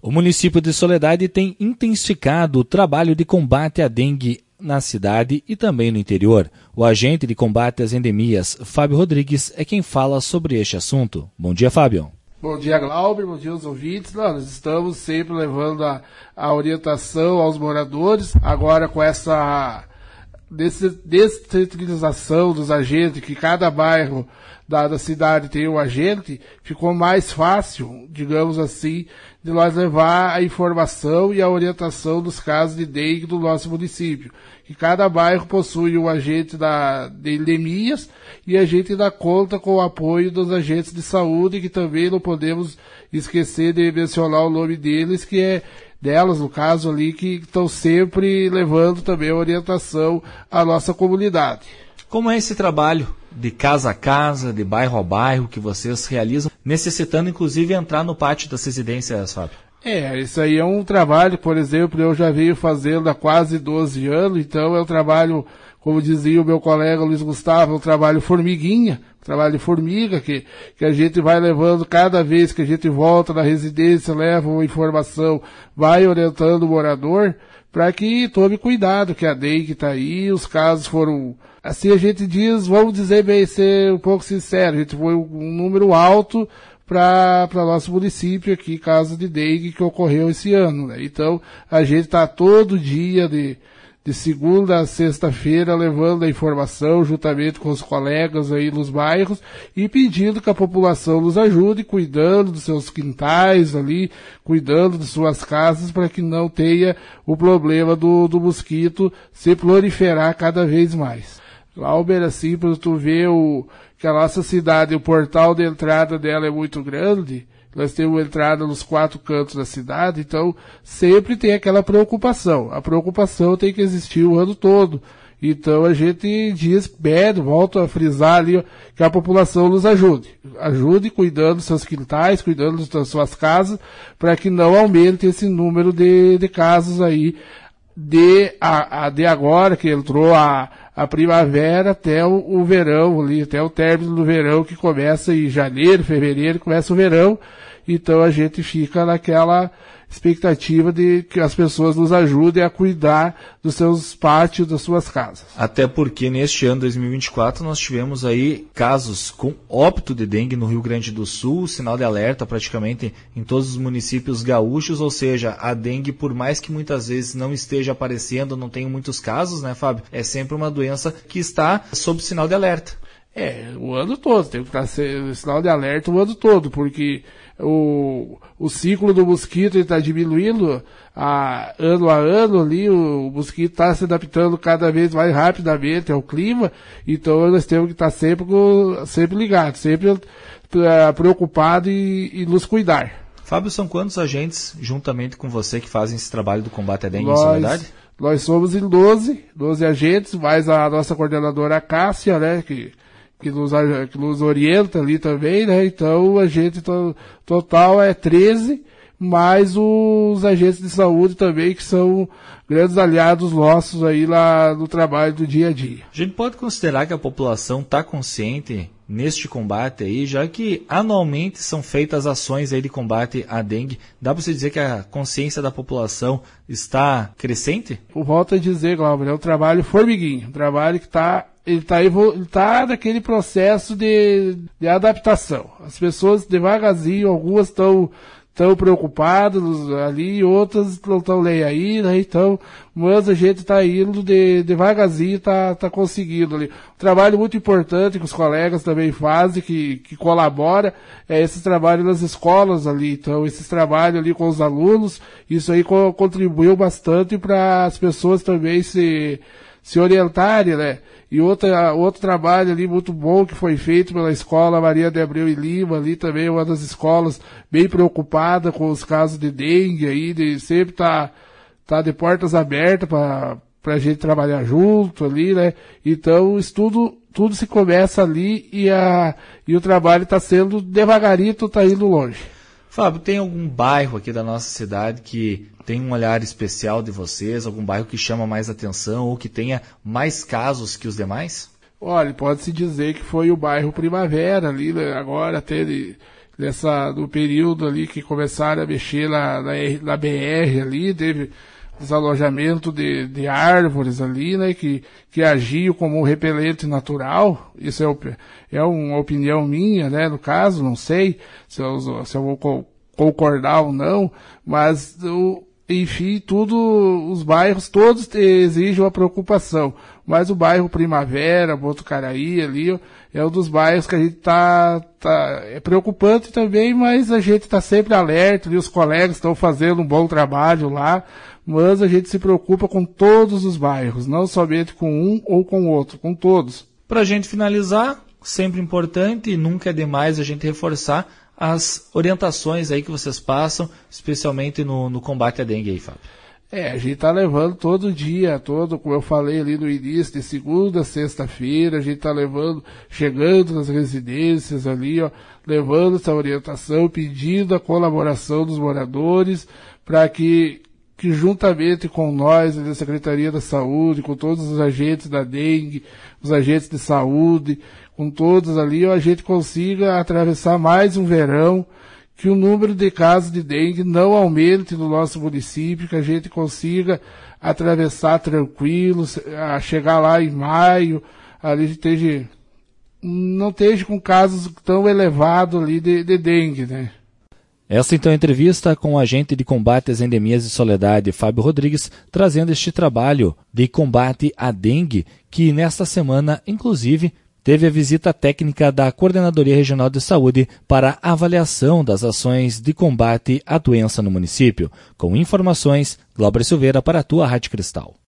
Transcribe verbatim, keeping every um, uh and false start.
O município de Soledade tem intensificado o trabalho de combate à dengue na cidade e também no interior. O agente de combate às endemias, Fábio Rodrigues, é quem fala sobre este assunto. Bom dia, Fábio. Bom dia, Glauber, bom dia aos ouvintes. Não, nós estamos sempre levando a, a orientação aos moradores, agora com essa descentralização dos agentes, que cada bairro da, da cidade tem um agente, ficou mais fácil, digamos assim, de nós levar a informação e a orientação dos casos de dengue do nosso município. Que cada bairro possui um agente da, de endemias e a gente dá conta com o apoio dos agentes de saúde, que também não podemos esquecer de mencionar o nome deles, que é delas, no caso ali, que estão sempre levando também a orientação à nossa comunidade. Como é esse trabalho de casa a casa, de bairro a bairro, que vocês realizam, necessitando inclusive entrar no pátio das residências, Fábio? É, isso aí é um trabalho, por exemplo, eu já venho fazendo há quase doze anos, então é um trabalho, como dizia o meu colega Luiz Gustavo, é um trabalho formiguinha, um trabalho de formiga, que, que a gente vai levando cada vez que a gente volta na residência, leva uma informação, vai orientando o morador, para que tome cuidado, que a dengue está aí, os casos foram, assim a gente diz, vamos dizer bem, ser um pouco sincero, a gente foi um número alto para nosso município aqui, caso de dengue que ocorreu esse ano, né? Então, a gente está todo dia de, de segunda a sexta-feira levando a informação juntamente com os colegas aí nos bairros e pedindo que a população nos ajude, cuidando dos seus quintais ali, cuidando de suas casas para que não tenha o problema do, do mosquito se proliferar cada vez mais. Glauber, assim, para tu ver o, que a nossa cidade, o portal de entrada dela é muito grande, nós temos entrada nos quatro cantos da cidade, então sempre tem aquela preocupação. A preocupação tem que existir o ano todo. Então a gente diz, pede, volto a frisar ali, que a população nos ajude. Ajude cuidando dos seus quintais, cuidando das suas casas, para que não aumente esse número de, de casos aí, de, a, a, de agora, que entrou a, a primavera até o, o verão ali, até o término do verão, que começa em janeiro, fevereiro, começa o verão, então a gente fica naquela expectativa de que as pessoas nos ajudem a cuidar dos seus pátios, das suas casas. Até porque neste ano dois mil e vinte e quatro nós tivemos aí casos com óbito de dengue no Rio Grande do Sul, sinal de alerta praticamente em todos os municípios gaúchos, ou seja, a dengue, por mais que muitas vezes não esteja aparecendo, não tenha muitos casos, né, Fábio? É sempre uma doença que está sob sinal de alerta. É, o ano todo, tem que estar sendo sinal de alerta o ano todo, porque o, o ciclo do mosquito está diminuindo a, ano a ano ali, o, o mosquito está se adaptando cada vez mais rapidamente ao clima, então nós temos que estar sempre, sempre ligados, sempre uh, preocupados e, e nos cuidar. Fábio, são quantos agentes, juntamente com você, que fazem esse trabalho do combate à dengue nós, em Soledade? Nós somos em doze, doze agentes, mais a nossa coordenadora Cássia, né, que Que nos, que nos orienta ali também, né? Então, a gente to, total é treze, mais os agentes de saúde também, que são grandes aliados nossos aí lá no trabalho do dia a dia. A gente pode considerar que a população está consciente neste combate aí, já que anualmente são feitas ações aí de combate à dengue. Dá para você dizer que a consciência da população está crescente? Eu volto a dizer, Glauber, é um trabalho formiguinho, um trabalho que está ele está ele tá naquele processo de, de adaptação. As pessoas devagarzinho, algumas estão tão preocupadas ali, outras não estão nem aí, né? Então, mas a gente está indo de, devagarzinho, está tá conseguindo ali. Um trabalho muito importante que os colegas também fazem, que, que colabora, é esse trabalho nas escolas ali. Então, esse trabalho ali com os alunos, isso aí co- contribuiu bastante para as pessoas também se, se orientarem, né? E outra, outro trabalho ali muito bom que foi feito pela escola Maria de Abreu e Lima, ali também uma das escolas bem preocupada com os casos de dengue aí, de sempre tá, tá de portas abertas para pra gente trabalhar junto ali, né? Então, isso tudo, tudo se começa ali e, a, e o trabalho está sendo devagarito, está indo longe. Fábio, tem algum bairro aqui da nossa cidade que tem um olhar especial de vocês, algum bairro que chama mais atenção ou que tenha mais casos que os demais? Olha, pode-se dizer que foi o bairro Primavera ali, né? Agora até ele, dessa, do período ali que começaram a mexer na, na, na B R ali, teve desalojamento de, de árvores ali, né, que, que agiam como um repelente natural. Isso é, é uma opinião minha, né, no caso, não sei se eu, se eu vou co- concordar ou não, mas, o, enfim, tudo, os bairros todos exigem uma preocupação, mas o bairro Primavera, Botucaraí ali, é um dos bairros que a gente tá, tá é preocupante também, mas a gente tá sempre alerta, e os colegas estão fazendo um bom trabalho lá, mas a gente se preocupa com todos os bairros, não somente com um ou com outro, com todos. Para a gente finalizar, sempre importante e nunca é demais a gente reforçar as orientações aí que vocês passam, especialmente no, no combate à dengue aí, Fábio. É, a gente tá levando todo dia, todo, como eu falei ali no início, de segunda a sexta-feira, a gente tá levando, chegando nas residências ali, ó, levando essa orientação, pedindo a colaboração dos moradores, para que que juntamente com nós, da Secretaria da Saúde, com todos os agentes da dengue, os agentes de saúde, com todos ali, a gente consiga atravessar mais um verão, que o número de casos de dengue não aumente no nosso município, que a gente consiga atravessar tranquilo, a chegar lá em maio, ali esteja, não esteja com casos tão elevados ali de, de dengue, né? Essa então é a entrevista com o agente de combate às endemias de Soledade, Fábio Rodrigues, trazendo este trabalho de combate à dengue, que nesta semana, inclusive, teve a visita técnica da Coordenadoria Regional de Saúde para avaliação das ações de combate à doença no município. Com informações, Glauber Silveira para a tua Rádio Cristal.